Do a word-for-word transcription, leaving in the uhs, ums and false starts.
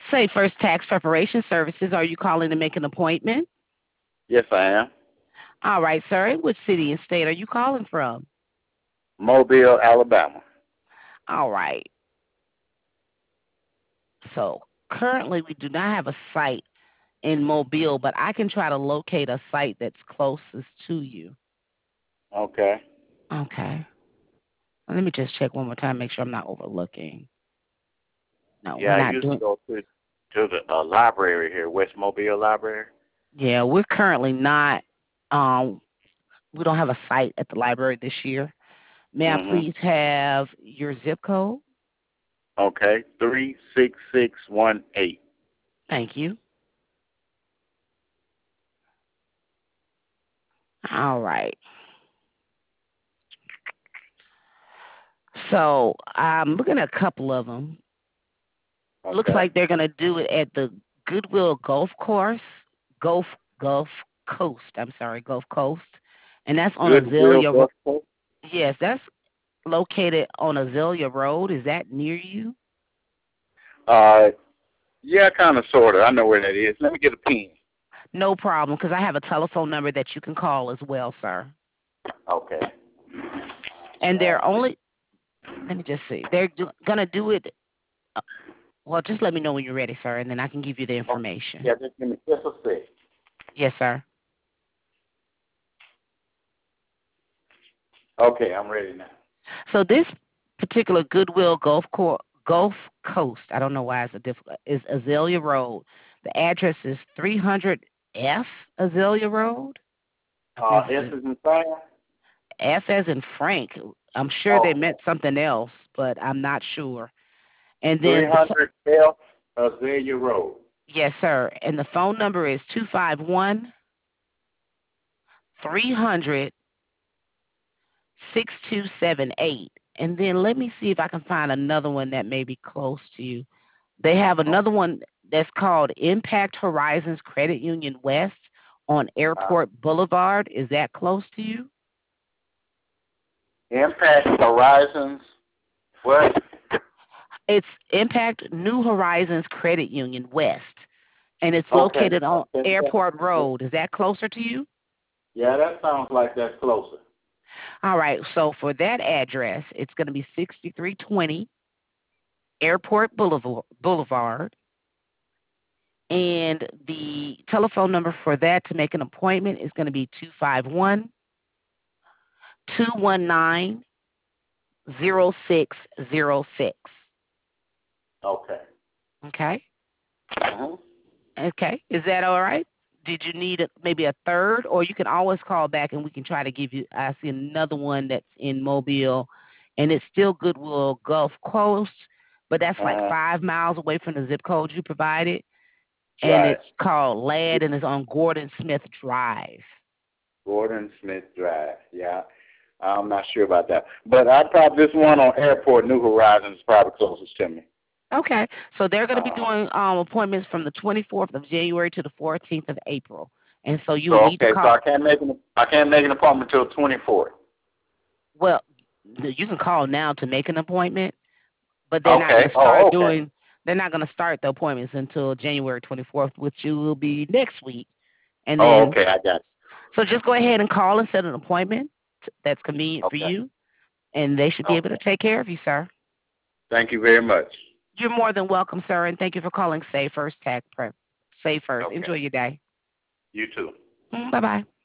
Say First Tax Preparation Services. Are you calling to make an appointment? Yes, I am. All right, sir. Which city and state are you calling from? Mobile, Alabama. All right. So currently we do not have a site in Mobile, but I can try to locate a site that's closest to you. Okay. Okay. Let me just check one more time, make sure I'm not overlooking. No, Yeah, we're I not used to doing. go to to the uh, library here, West Mobile Library. Yeah, we're currently not. Um, we don't have a site at the library this year. May I Mhm. please have your zip code? Okay. Three six six one eight. Thank you. All right. So I'm looking at a couple of them. Looks Okay. like they're going to do it at the Goodwill Golf Course, Gulf Gulf Coast. I'm sorry, Gulf Coast, and that's on Goodwill Azalea. Ro- Gulfport. Yes, that's located on Azalea Road. Is that near you? Uh, yeah, kind of, sort of. I know where that is. Let me get a pen. No problem, because I have a telephone number that you can call as well, sir. Okay. And Right. they're only. Let me just see. They're do, gonna do it. uh, Well, just let me know when you're ready, sir, and then I can give you the Okay. information. Yeah, just give me just a sec. Yes, sir. Okay, I'm ready now. So this particular Goodwill Gulf Co- Gulf Coast, I don't know why it's a difficult, is Azalea Road. The address is three hundred F Azalea Road. I've Uh, never S seen is in Sam. F as in Frank. I'm sure they Okay. meant something else, but I'm not sure. And then the ph- three hundred F Azalea Road. yes, sir. And the phone number is two five one three hundred six two seven eight. And then let me see if I can find another one that may be close to you. They have Okay. another one that's called Impact Horizons Credit Union West on Uh, Airport Boulevard. Is that close to you? Impact Horizons. What? It's Impact New Horizons Credit Union West, and it's Okay. located on Okay. Airport Yeah, Road. Is that closer to you? yeah, that sounds like that's closer. All right. So for that address, it's going to be sixty-three twenty Airport Boulevard, Boulevard, and the telephone number for that to make an appointment is going to be two five one two one nine zero six zero six. Okay. Okay. Mm-hmm. Okay. Is that all right? Did you need a, maybe a third, or you can always call back and we can try to give you? I see another one that's in Mobile, and it's still Goodwill Gulf Coast, but that's like Uh, five miles away from the zip code you provided, and right. it's called Ladd, and it's on Gordon Smith Drive. Gordon Smith Drive. Yeah. I'm not sure about that. But I probably this one on Airport New Horizons is probably closest to me. Okay, so they're going to be Uh, doing um, appointments from the twenty-fourth of January to the fourteenth of April, and so you so would need to okay, so call. I can't make an I can't make an appointment till twenty fourth. Well, you can call now to make an appointment, but they're not going Okay. to Oh, start okay. doing. They're not going to start the appointments until January twenty-fourth, which will be next week. And Oh, then, okay. I got so just go ahead and call and set an appointment that's convenient you. for Okay. you, and they should be able to Okay. take care of you, sir. Thank you very much. You're more than welcome, sir, and thank you for calling Save First Tech Prep. Save First. Okay. Enjoy your day. You too. Bye bye.